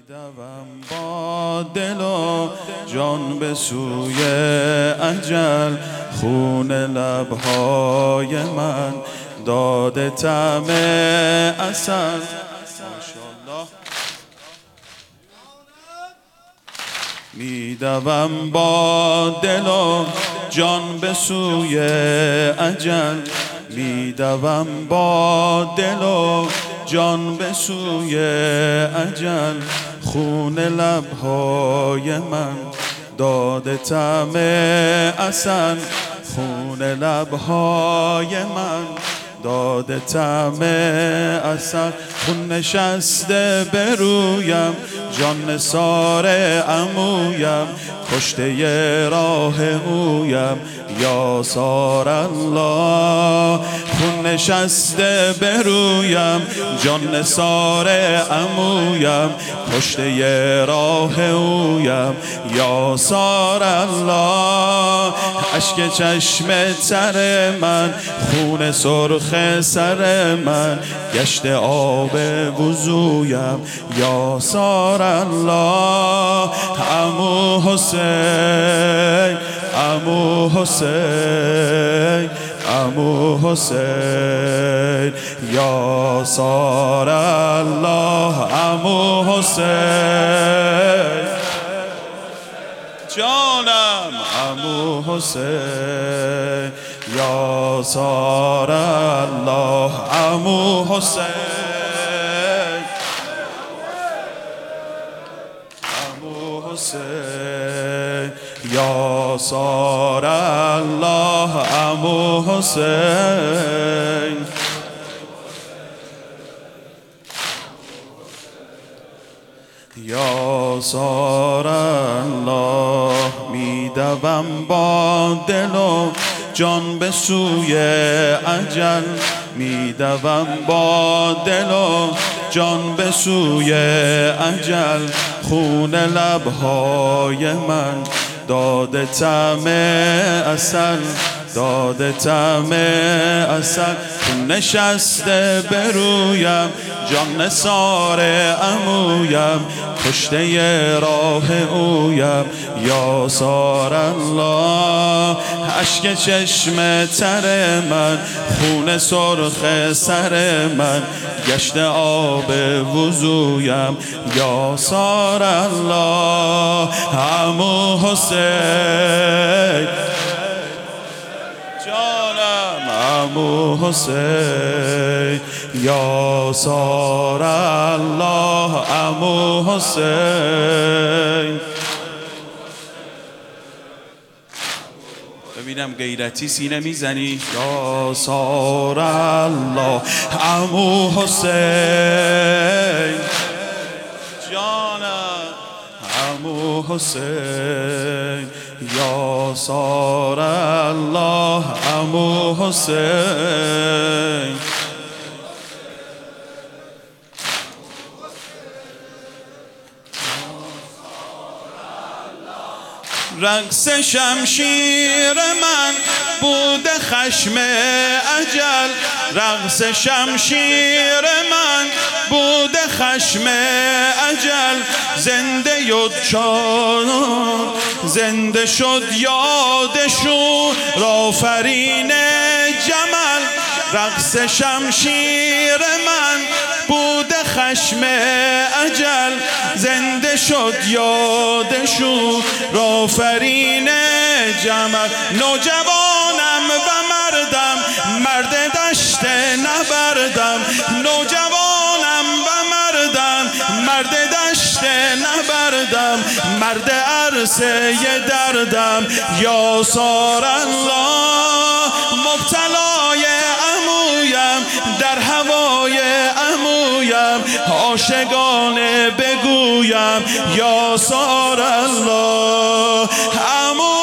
میدوم با دل و جان به سوی اجل، خون لبهای من داده طعم عسل. ماشاءالله. میدوم با دل و جان به سوی اجل، میدوم با دل و جان به سوی اجل، خون لبهای من داده طعم عسل، خون لبهای من داده طعم عسل. خون نشسته به رویم، جان نثار عمویم، کشته راه اویم یا سار الله. خون نشسته به رویم، جان نثار عمویم، کشته راه اویم یا سار الله. اشک چشم تر من، خون سرخ سر من، گشت آب وضویم یا سار الله. عمو حسین، عمو حسین، عمو حسین یا سار الله. عمو حسین جانم، عمو حسین یا سار الله. عمو حسین، عمو حسین یا سار الله. عمو حسین یا سار الله. میدوم با دل و جان به سوی اجل، میدوم با دل و جان به سوی اجل، خون لبهای من داده طعم عسل، داده طعم عسل. خون نشسته به رویم، جان نثار عمویم، کشته راه اویم یا سار الله. اشک چشم تر من، خون سرخ سر من، گشت آب وضویم یا سار الله. عمو حسین جانم، عمو حسین یا سار الله. عمو حسین ببینم غیرتی سینه میزنی یا سار الله. عمو حسین جانم، عمو حسین یا سار الله. عمو حسین رقص شمشیر من بود خشم اجل، رقص شمشیر من بود خشم اجل. زنده زنده شد یادشون آفرین جمل. رقص شمشیر من بود خشم اجل، زنده شد یادشون آفرین جمل. نوجوانم و مردم، مرد دشت نبردم، نوجوانم و مردم، مرد دشت نبردم، مرد عرصه دردم یا سار الله. مبتلای عمویم، در هوای عمویم، عاشقانه بگویم یا سار الله. عمو